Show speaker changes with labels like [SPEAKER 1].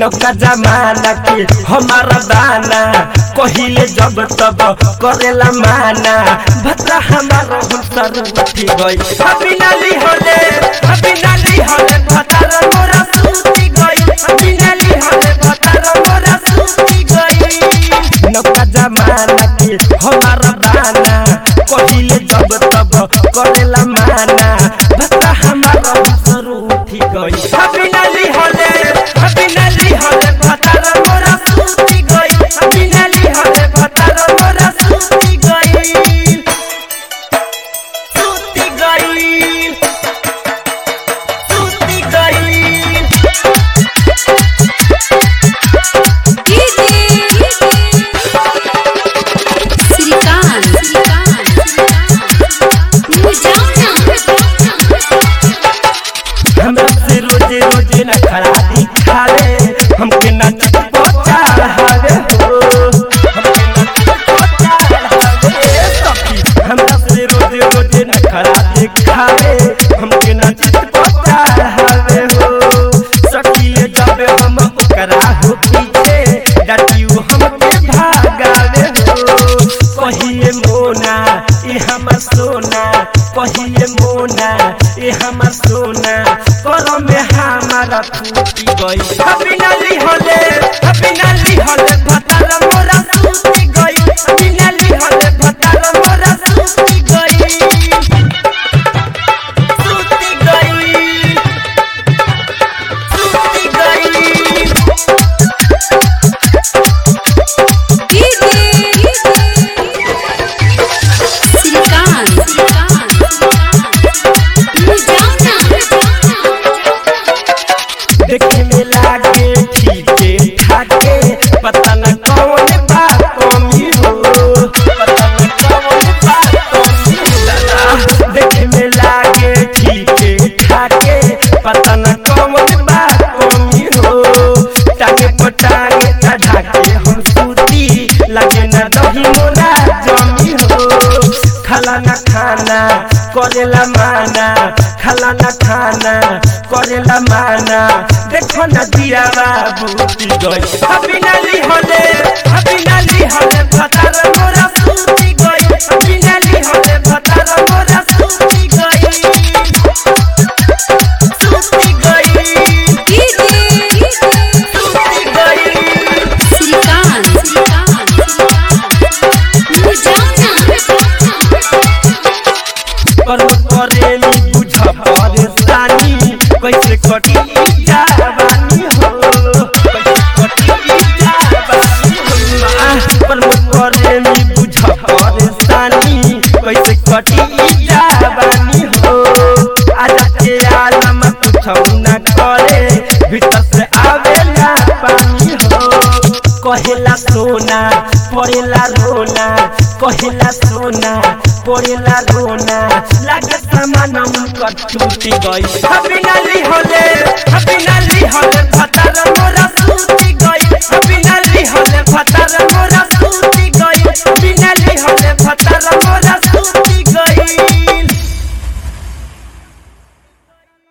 [SPEAKER 1] नौका जमाना के हमारा दाना कहिले जब तब करेला माना भद्रा हमारा हुसर उठी गई अभी नाली होले भद्रा मोरा सूती गई अभी नाली होले भद्रा मोरा सूती गई नौका जमाना के हमारा दाना कहिले जब तब करेला माना भद्रा हमारा हुसर उठी गई अभी नाली होले भद्रा मोरा सूती गई अभी नाली होले भद्रा मोरा सूती गई हमरा से रोजे रोजे न खड़ा दिखावे हमके नाच पहुंचा हावे हो हमके नाच पहुंचा हावे सखी हमरा से रोजे रोजे न खड़ा दिखावे हमके नाच पहुंचा हावे हो सखी ले जावे हम ओकरा हो पीछे डाटियो हमके भागावे हो कहिए मोना ए हमर सोना कहिए मोना ए हमर सोना करो में हमारा टूटी गई अभी नाली होले भद्रा मोरा सूती गई अभी नाली होले भद्रा मोरा सूती गई देखे में लागे ठीके ठाके पता न कौन बात कमी हो पता न कौन बात कमी हो देखे में लागे ठीके ठाके पता न कौन बात कमी हो टांगे पटांगे चढ़ा के हम सूती लगे न दही मोला जमी हो खाला न खाना करेला माना खाला न खाना करेला माना देखो न दिया बूटी गई अभी नाली होले भद्रा मोरा सूती गई अभी नाली होले भद्रा मोरा सूती गई करेली बुझ परेशानी कैसे कटी जवानी हो कैसे कटी जवानी हो करेली बुझ परेशानी कैसे कटी जवानी हो आज के आलम कुछ न करे भीतर से आवेला पानी हो कहेला सोना पड़ेला रोना कहेला सोना पड़ेला रोना लागे सामान उनकर टूटी गई अभी नाली होले भद्रा मोरा